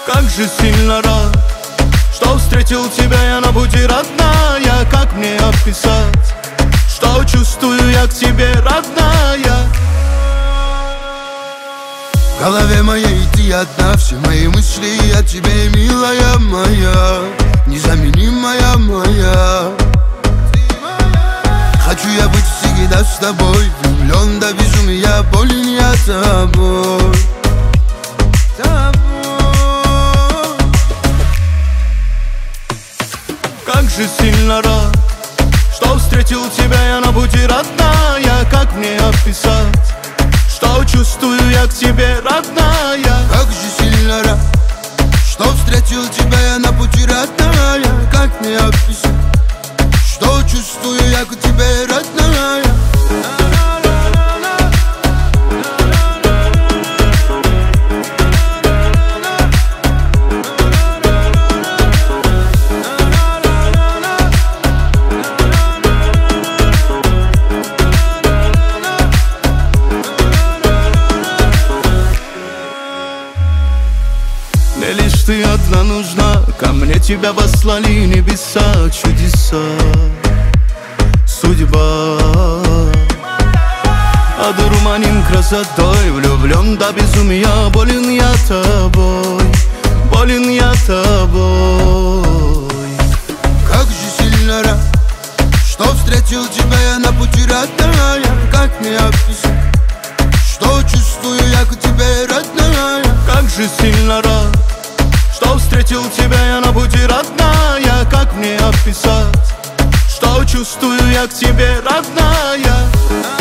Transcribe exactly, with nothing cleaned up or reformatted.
Как же сильно рад, что встретил тебя я на пути, родная. Как мне описать, что чувствую я к тебе, родная? В голове моей ты одна, все мои мысли о тебе, милая моя, незаменимая моя. Хочу я быть всегда с тобой, влюблен до безумия, болен я тобой. Как же сильно рад, что встретил тебя я на пути, родная. Как мне описать, что чувствую я к тебе, родная? Как же сильно рад, что встретил тебя я на пути, родная. Как мне описать, что чувствую я к тебе, родная? Мне лишь ты одна нужна, ко мне тебя послали небеса, чудеса, судьба. Одурманен красотой, влюблен до безумия, болен я тобой, болен я тобой. Как же сильно рад, что встретил тебя я на пути, родная. Как мне описать, что чувствую я к тебе, родная? Как же сильно рад, что встретил тебя я на пути, родная. Как мне описать, что чувствую я к тебе, родная?